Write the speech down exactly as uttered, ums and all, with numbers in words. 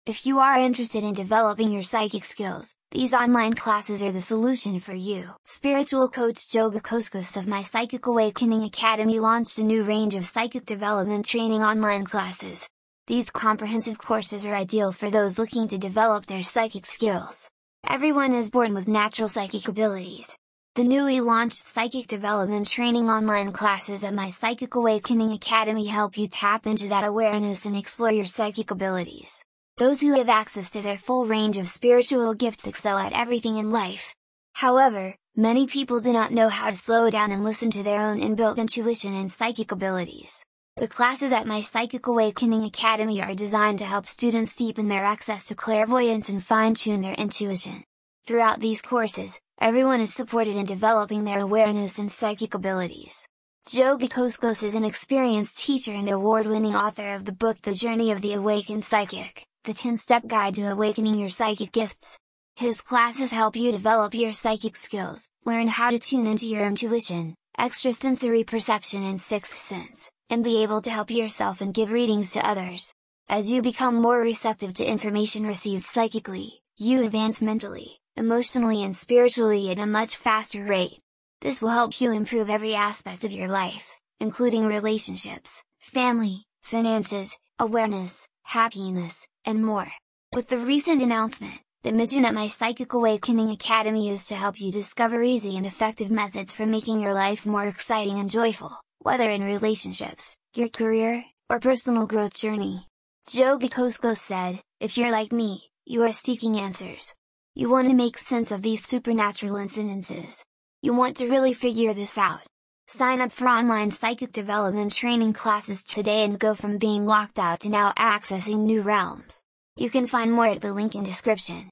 If you are interested in developing your psychic skills, these online classes are the solution for you. Spiritual coach Joe Gakoskas of My Psychic Awakening Academy launched a new range of psychic development training online classes. These comprehensive courses are ideal for those looking to develop their psychic skills. Everyone is born with natural psychic abilities. The newly launched Psychic Development Training online classes at My Psychic Awakening Academy help you tap into that awareness and explore your psychic abilities. Those who have access to their full range of spiritual gifts excel at everything in life. However, many people do not know how to slow down and listen to their own inbuilt intuition and psychic abilities. The classes at My Psychic Awakening Academy are designed to help students deepen their access to clairvoyance and fine-tune their intuition. Throughout these courses, everyone is supported in developing their awareness and psychic abilities. Joe Gakoskas is an experienced teacher and award-winning author of the book The Journey of the Awakened Psychic, the ten-step guide to awakening your psychic gifts. His classes help you develop your psychic skills, learn how to tune into your intuition, extrasensory perception and sixth sense, and be able to help yourself and give readings to others. As you become more receptive to information received psychically, you advance mentally, emotionally and spiritually at a much faster rate. This will help you improve every aspect of your life, including relationships, family, finances, awareness, happiness, and more. With the recent announcement, the mission at My Psychic Awakening Academy is to help you discover easy and effective methods for making your life more exciting and joyful, whether in relationships, your career, or personal growth journey. Joe Gakoskas said, "If you're like me, you are seeking answers. You want to make sense of these supernatural incidences. You want to really figure this out. Sign up for online psychic development training classes today and go from being locked out to now accessing new realms." You can find more at the link in description.